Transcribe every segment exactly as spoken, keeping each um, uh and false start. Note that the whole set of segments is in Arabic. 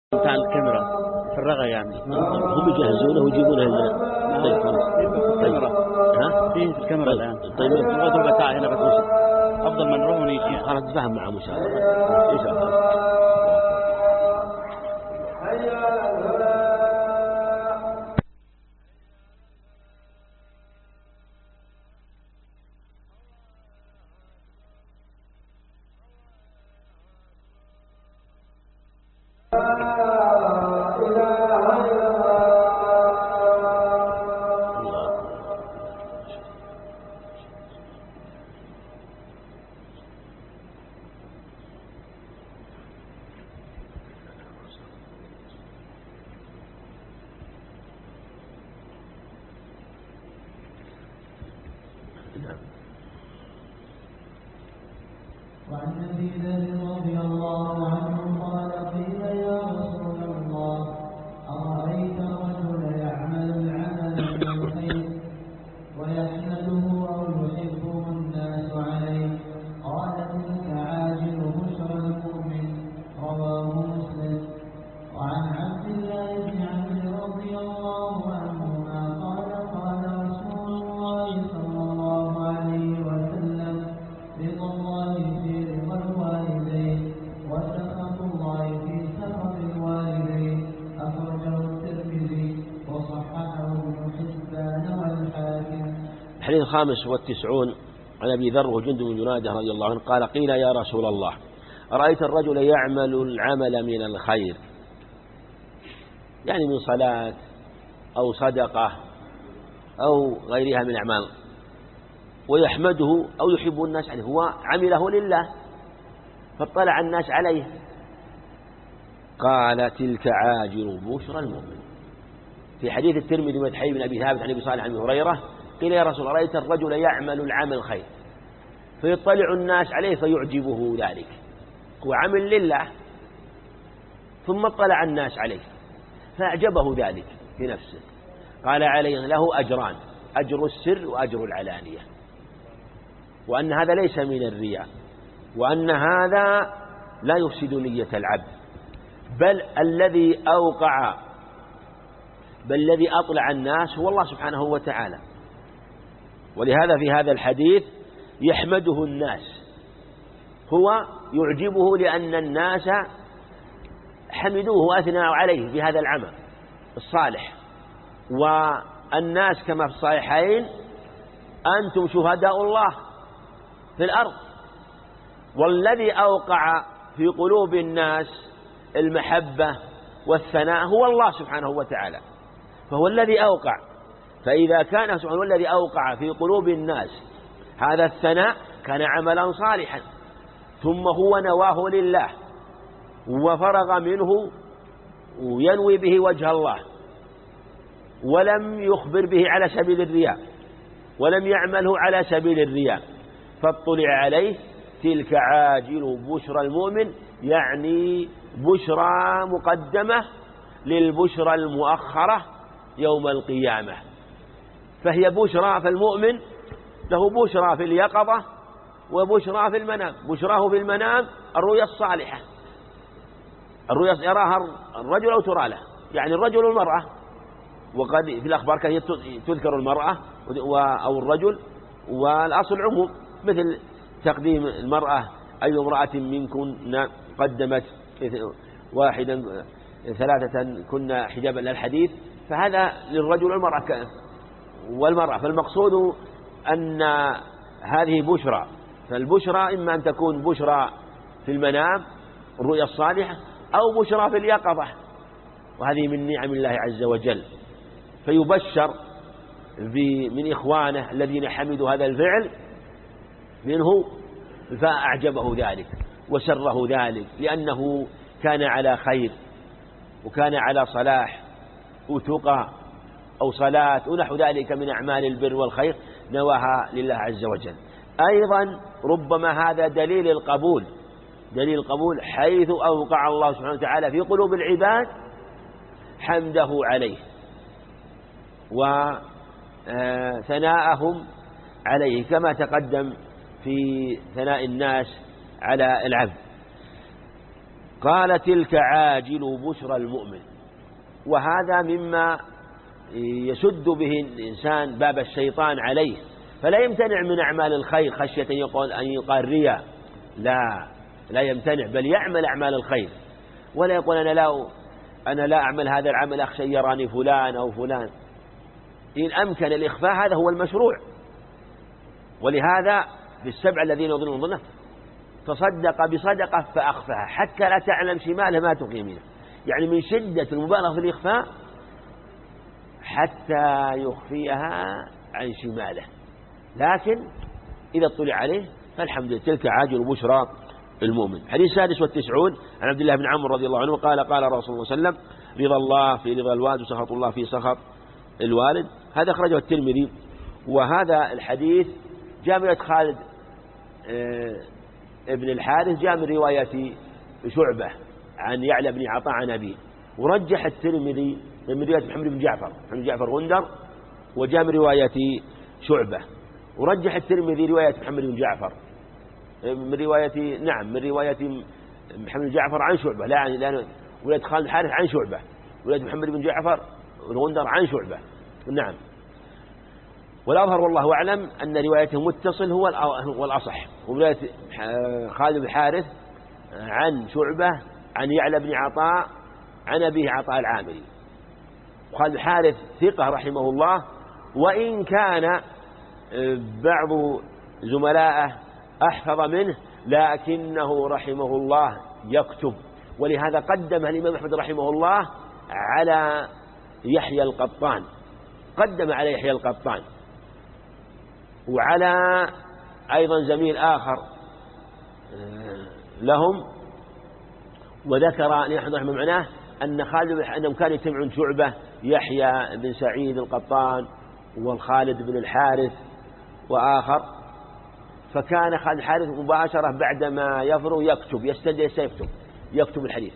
بتاع الكاميرا فرغها يعني هم يجهزونه ويجيبونها لنا. طيب الكاميرا ها فيه في الكاميرا الآن. طيب نقعد ربع ساعة هنا بس أفضل ما نروح ونيجي. خلاص نتفاهم معهم إن شاء الله. إن شاء الله. وعن ابي ذر رضي الله عنه قال قيل يا رسول الله أرأيت الرجل يعمل العمل من الخير ويحمده أو يحبه الناس عليه قال تلك عاجل بشرى المؤمن رواه مسلم. وعن عبد الله بن عمرو رضي الله عنهما قال قال رسول الله صلى الله عليه وسلم رضا الله في رضا الوالدين وسخط الله في سخط الوالدين أخرجه الترمذي وصححه ابن حبان والحاكم. الحديث الخامس والتسعون عن أبي ذر وجندب بن جنادة رضي الله عنه قال قيل يا رسول الله أرأيت الرجل يعمل العمل من الخير يعني من صلاة أو صدقة أو غيرها من أعمال ويحمده أو يحب الناس عليه هو عمله لله فاطلع الناس عليه قال تلك عاجل بشرى المؤمن. في حديث الترمذي من حديث بن أبي ثابت عن أبي صالح عن أبي هريرة قيل يا رسول الله رأيت الرجل يعمل العمل خير فيطلع الناس عليه فيعجبه ذلك هو عمل لله ثم اطلع الناس عليه فأعجبه ذلك في نفسه قال عليه له أجران أجر السر وأجر العلانية وأن هذا ليس من الرياء وأن هذا لا يفسد نية العبد بل الذي أوقع بل الذي أطلع الناس هو الله سبحانه وتعالى. ولهذا في هذا الحديث يحمده الناس هو يعجبه لأن الناس حمدوه وأثنوا عليه في هذا العمل الصالح. والناس كما في الصحيحين أنتم شهداء الله في الأرض والذي أوقع في قلوب الناس المحبة والثناء هو الله سبحانه وتعالى فهو الذي أوقع. فإذا كان سبحانه الذي أوقع في قلوب الناس هذا الثناء كان عملا صالحا ثم هو نواه لله وفرغ منه وينوي به وجه الله ولم يخبر به على سبيل الرياء ولم يعمله على سبيل الرياء فاطلع عليه تلك عاجل بشرى المؤمن يعني بشرى مقدمة للبشرى المؤخرة يوم القيامة. فهي بشرى فالمؤمن له بشرى في اليقظة وبشرى في المنام. بشراه في المنام الرؤيا الصالحة الرؤيا يراها الرجل أو ترى له يعني الرجل والمرأة وقد في الأخبار كان تذكر المرأة أو الرجل والأصل العموم مثل تقديم المرأة أي امرأة منكن قدمت واحدا ثلاثة كنا حجابا للحديث فهذا للرجل والمرأة والمرأة. فالمقصود أن هذه بشرى فالبشرى إما أن تكون بشرى في المنام الرؤيا الصالحة أو بشرى في اليقظة وهذه من نعم الله عز وجل. فيبشر من إخوانه الذين حمدوا هذا الفعل منه فأعجبه ذلك وسره ذلك لأنه كان على خير وكان على صلاح وتقى أو صلاة ونحو ذلك من أعمال البر والخير نواها لله عز وجل. أيضا ربما هذا دليل القبول دليل القبول حيث أوقع الله سبحانه وتعالى في قلوب العباد حمده عليه وثناءهم عليه كما تقدم في ثناء الناس على العبد. قال تلك عاجل بشرى المؤمن. وهذا مما يسد به الإنسان باب الشيطان عليه، فلا يمتنع من أعمال الخير خشية يقول أن يقال رياء، لا لا يمتنع، بل يعمل أعمال الخير، ولا يقول أنا لا أنا لا أعمل هذا العمل أخشى يراني فلان أو فلان. إن أمكن الإخفاء هذا هو المشروع. ولهذا في السبع الذين يظنون ظنه تصدق بصدقة فأخفاها حتى لا تعلم شماله ما تخفي يمينه، يعني من شدة المبالغة في الإخفاء حتى يخفيها عن شماله، لكن إذا اطلع عليه فالحمد لله تلك عاجل بشرى المؤمن. حديث السادس والتسعون عن عبد الله بن عمرو رضي الله عنه قال قال رسول الله صلى الله عليه وسلم رضا الله في رضا الوالد وسخط الله في سخط الوالد. هذا أخرجه الترمذي. وهذا الحديث جاء من خالد ابن الحارث، جاء من رواية شعبة عن يعلى بن عطاء عن أبيه، ورجح الترمذي من رواية محمد بن جعفر محمد بن جعفر غندر، وجاء من رواية شعبة، ورجح الترمذي رواية محمد بن جعفر من رواية نعم من رواية محمد بن جعفر عن شعبة، لا عن لا ولد خالد الحارث عن شعبة، ولد محمد بن جعفر الغندر عن شعبة. نعم. والأظهر والله أعلم أن روايته متصل هو هو الأصح، ورواية خالد بن الحارث عن شعبة عن يعلى بن عطاء عن أبيه عطاء العامري. خالد بن الحارث ثقة رحمه الله، وإن كان بعض زملائه أحفظ منه لكنه رحمه الله يكتب، ولهذا قدم الإمام أحمد رحمه الله على يحيى القطان، قدم على يحيى القطان وعلى أيضا زميل آخر لهم. وذكر نحن رحمه معناه أن خالد أنهم كانوا يجتمعون شعبة يحيى بن سعيد القطان والخالد بن الحارث وآخر، فكان خالد الحارث مباشرة بعدما يفرغ يكتب يستدعي سيكتب يكتب الحديث،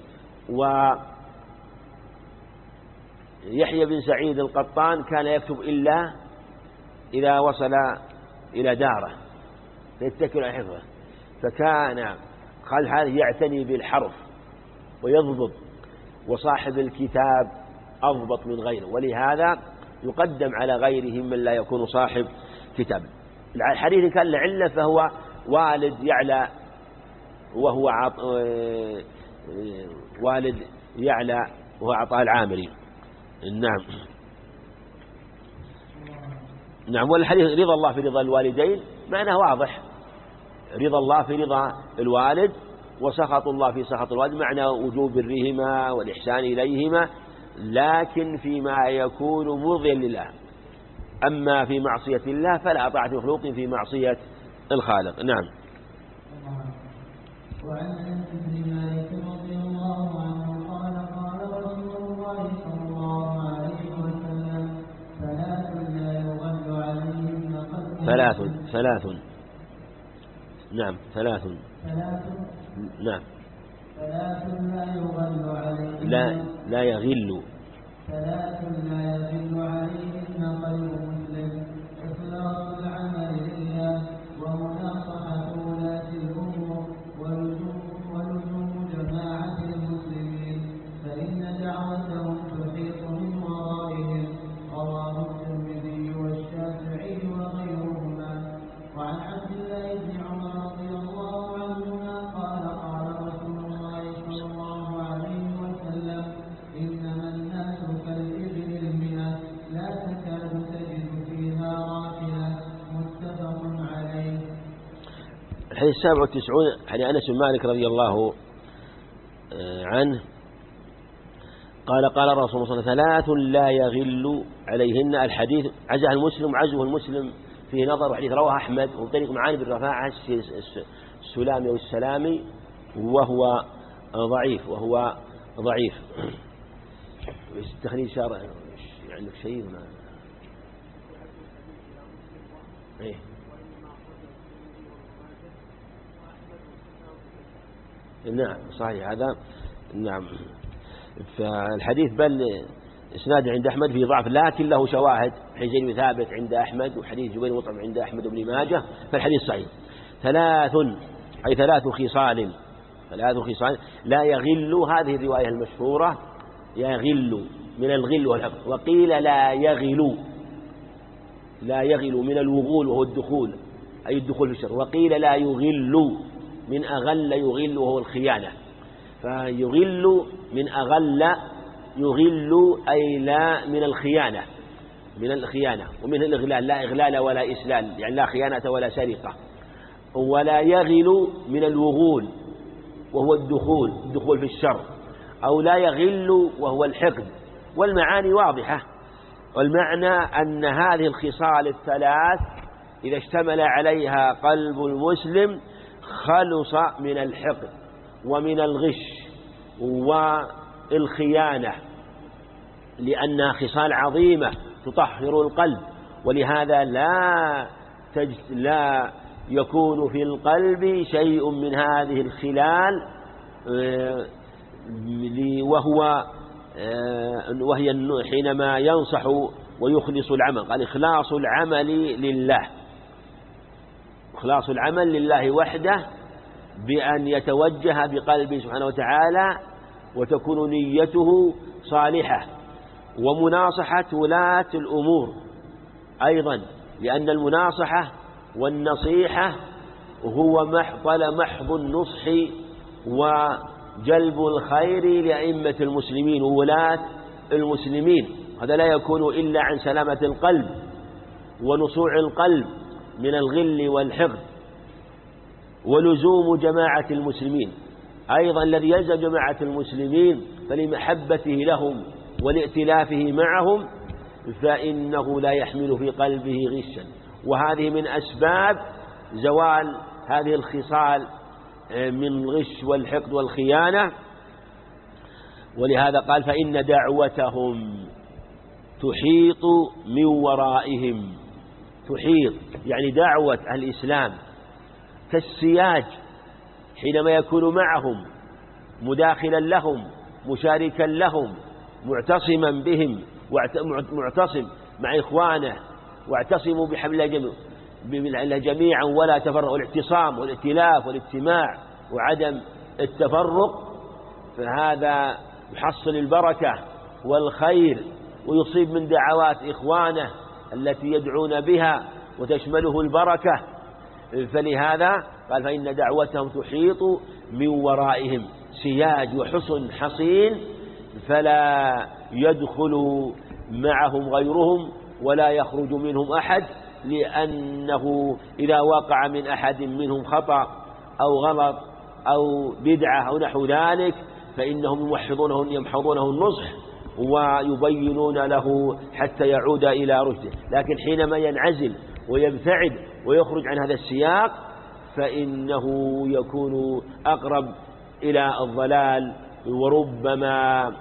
ويحيى بن سعيد القطان كان يكتب إلا إذا وصل إلى داره فيتكل على حفظه، فكان خالد الحارث يعتني بالحرف ويضبط، وصاحب الكتاب أضبط من غيره، ولهذا يقدم على غيره من لا يكون صاحب كتاب. الحديث كان لعلة فهو والد يعلى وهو عط... والد يعلى وهو عطاء العامري. نعم نعم. والحديث رضا الله في رضا الوالدين معناه واضح، رضا الله في رضا الوالد وسخط الله في سخط الوالد، معنى وجوب برهما والإحسان إليهما، لكن فيما يكون مرضيا لله. أما في معصية الله فلا طاعة مخلوق في معصية الخالق. نعم. وعن أنس بن مالك رضي الله عنه قال قال رسول الله صلى الله عليه وسلم ثلاث لا يغل عليهن قلب ثلاث ثلاث نعم ثلاث ثلاث نعم ثلاث لا يغل عليهن لا لا يغل ثلاث لا يغل عليهن قلب مسلم: إخلاص العمل لله، ومناصحة ولاة الأمور، ولزوم جماعة المسلمين، فإن دعوتهم تحيط من ورائهم. رواه الترمذي والشافعي وغيرهما. وعن عبد الله بن عمر رضي الله عنهما قال قال رسول الله صلى الله عليه وسلم: إنما الناس كالإبل المئة لا تكاد تجد فيها راحلة. متفق عليه. الحديث السابع والتسعون عن أنس بن مالك رضي الله عنه قال قال رسول الله صلى الله عليه وسلم: ثلاث لا يغل عليهن. الحديث عزاه المسلم عزوه المسلم فيه نظر، وحديث رواه أحمد وطريق معاني بالرفاعة السلامي والسلامي، وهو ضعيف وهو ضعيف. التخريج شارع عندك شيء ما إيه؟ نعم صحيح هذا. نعم. فالحديث بل إسناد عند أحمد في ضعف، لكن له شواهد. حديث زيد بن ثابت عند أحمد، وحديث جبير مطعم عند أحمد بن ماجه، فالحديث صحيح. ثلاث أي ثلاث خصال ثلاث خصال لا يغل، هذه الرواية المشهورة يغل من الغل والحقد، وقيل لا يغل، لا يغل من الوغول وهو الدخول أي الدخول في الشر، وقيل لا يغل من أغل يغل وهو الخيانة، فيغل من أغل يغل أي لا من الخيانة، من الخيانة ومن الإغلال، لا إغلال ولا إسلال، يعني لا خيانة ولا سرقة. ولا يغل من الوغول وهو الدخول الدخول في الشر، أو لا يغل وهو الحقد. والمعاني واضحة، والمعنى أن هذه الخصال الثلاث إذا اشتمل عليها قلب المسلم خلص من الحقد ومن الغش والخيانة، لأنها خصال عظيمة تطهر القلب، ولهذا لا تج... لا يكون في القلب شيء من هذه الخلال، وهو وهي حينما ينصح ويخلص العمل، قال إخلاص العمل لله، إخلاص العمل لله وحده بأن يتوجه بقلبه سبحانه وتعالى وتكون نيته صالحة، ومناصحة ولاة الأمور أيضا، لأن المناصحة والنصيحة هو محض محض النصح وجلب الخير لأئمة المسلمين وولاة المسلمين. هذا لا يكون إلا عن سلامة القلب ونصوع القلب من الغل والحقد، ولزوم جماعة المسلمين أيضا. الذي يلزم جماعة المسلمين فلمحبته لهم ولائتلافه معهم فإنه لا يحمل في قلبه غشا، وهذه من أسباب زوال هذه الخصال من الغش والحقد والخيانة. ولهذا قال فإن دعوتهم تحيط من ورائهم، تحيط يعني دعوة الإسلام كالسياج حينما يكون معهم مداخلا لهم مشاركا لهم معتصما بهم معتصم مع إخوانه، واعتصموا بحبل الله جميعا ولا تفرقوا، الاعتصام والائتلاف والاجتماع وعدم التفرق، فهذا يحصل البركة والخير ويصيب من دعوات إخوانه التي يدعون بها وتشمله البركة. فلهذا قال فإن دعوتهم تحيط من ورائهم، سياج وحصن حصين فلا يدخل معهم غيرهم ولا يخرج منهم أحد، لأنه إذا وقع من أحد منهم خطأ أو غلط أو بدعة أو نحو ذلك فإنهم يوحضونه يمحضونه النصح ويبينون له حتى يعود إلى رشده. لكن حينما ينعزل ويبتعد ويخرج عن هذا السياق فإنه يكون أقرب إلى الضلال، وربما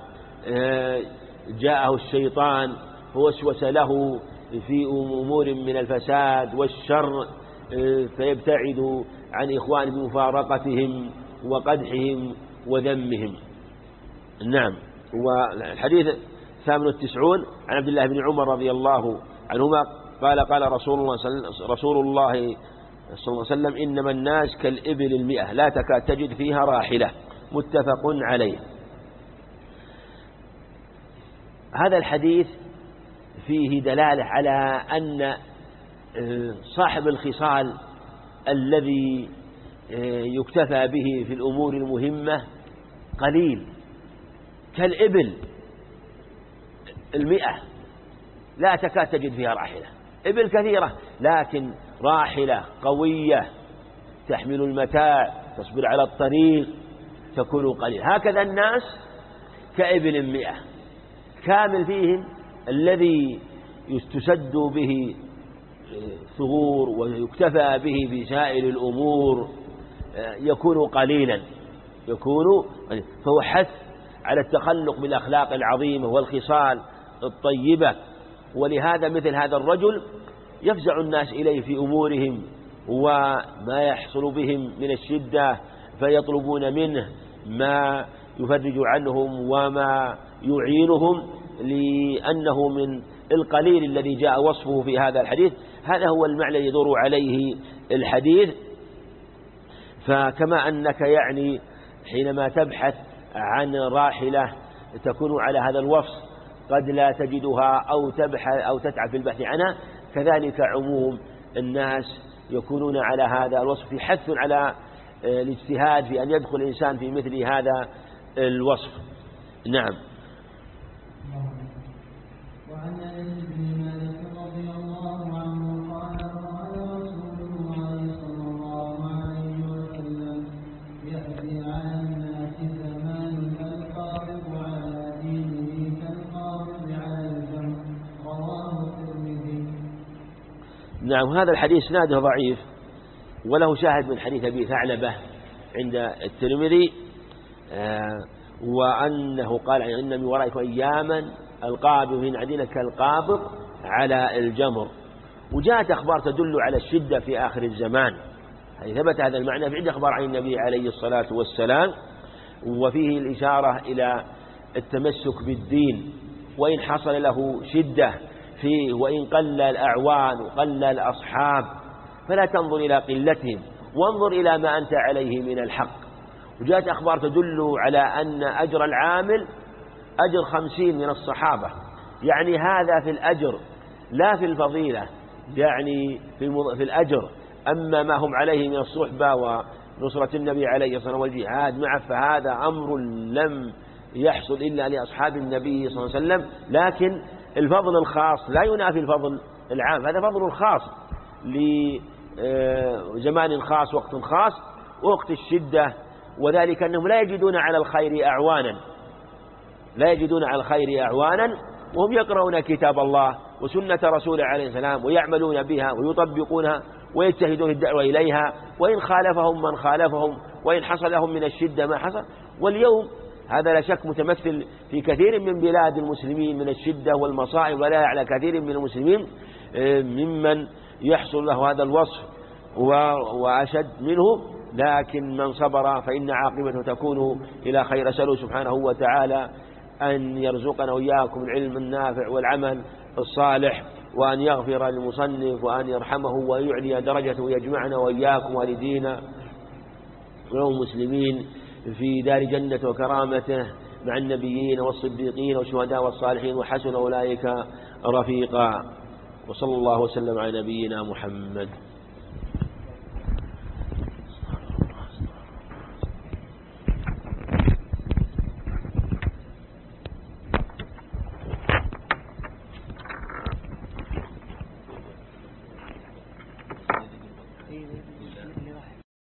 جاءه الشيطان فوسوس له في أمور من الفساد والشر فيبتعد عن إخوانه بمفارقتهم وقدحهم وذمهم. نعم. والحديث الثامن والتسعون عن عبد الله بن عمر رضي الله عنهما قال قال رسول الله رسول الله صلى الله عليه وسلم إنما الناس كالإبل المئة لا تكاد تجد فيها راحلة، متفق عليه. هذا الحديث فيه دلالة على أن صاحب الخصال الذي يكتفى به في الأمور المهمة قليل، كالإبل المئة لا تكاد تجد فيها راحلة، إبل كثيرة لكن راحلة قوية تحمل المتاع تصبر على الطريق تكون قليل. هكذا الناس كإبل مئة كامل فيهم الذي تسد به ثغور ويكتفى به في سائر الأمور يكون قليلا، يكون فهو حث على التخلق بالأخلاق العظيمة والخصال الطيبة. ولهذا مثل هذا الرجل يفزع الناس إليه في أمورهم وما يحصل بهم من الشدة فيطلبون منه ما يفرج عنهم وما يعينهم، لأنه من القليل الذي جاء وصفه في هذا الحديث. هذا هو المعنى يدور عليه الحديث. فكما أنك يعني حينما تبحث عن راحلة تكون على هذا الوصف قد لا تجدها أو تبحث أو تتعب في البحث عنها، كذلك عموم الناس يكونون على هذا الوصف، في حث على الاجتهاد في أن يدخل الإنسان في مثل هذا الوصف. نعم. وعن أنس بن مالك رضي الله عنه قال قال رسول الله صلى الله عليه وسلم يأتي على الناس زمان القابض على دينه كالقابض على الجمر، رواه الترمذي. نعم. هذا الحديث اسناده ضعيف وله شاهد من حديث أبي ثعلبة عند الترمذي، آه وأنه قال إن من ورائكم أياما القابض من عدينة كالقابض على الجمر. وجاءت أخبار تدل على الشدة في آخر الزمان، يعني ثبت هذا المعنى في عدة أخبار عن النبي عليه الصلاة والسلام، وفيه الإشارة إلى التمسك بالدين وإن حصل له شدة فيه وإن قل الأعوان وقل الأصحاب، فلا تنظر إلى قلتهم وانظر إلى ما أنت عليه من الحق. وجاءت أخبار تدل على أن أجر العامل أجر خمسين من الصحابة، يعني هذا في الأجر لا في الفضيلة، يعني في الأجر. أما ما هم عليه من الصحبة ونصرة النبي عليه الصلاة والجهاد معه فهذا أمر لم يحصل إلا لأصحاب النبي صلى الله عليه وسلم، لكن الفضل الخاص لا ينافي الفضل العام، هذا فضل خاص لزمان خاص وقت خاص وقت الشدة، وذلك أنهم لا يجدون على الخير أعوانا لا يجدون على الخير أعوانا وهم يقرؤون كتاب الله وسنة رسوله عليه السلام ويعملون بها ويطبقونها ويجتهدون الدعوة إليها، وإن خالفهم من خالفهم وإن حصل لهم من الشدة ما حصل. واليوم هذا لا شك متمثل في كثير من بلاد المسلمين من الشدة والمصائب، ولا على كثير من المسلمين ممن يحصل له هذا الوصف وأشد منه، لكن من صبر فإن عاقبته تكون إلى خير. أسأله سبحانه وتعالى أن يرزقنا وإياكم العلم النافع والعمل الصالح، وأن يغفر للمصنف وأن يرحمه ويعلي درجته ويجمعنا وإياكم والدينا والمسلمين في دار جنة وكرامته مع النبيين والصديقين والشهداء والصالحين وحسن أولئك رفيقا. وصلى الله وسلم على نبينا محمد.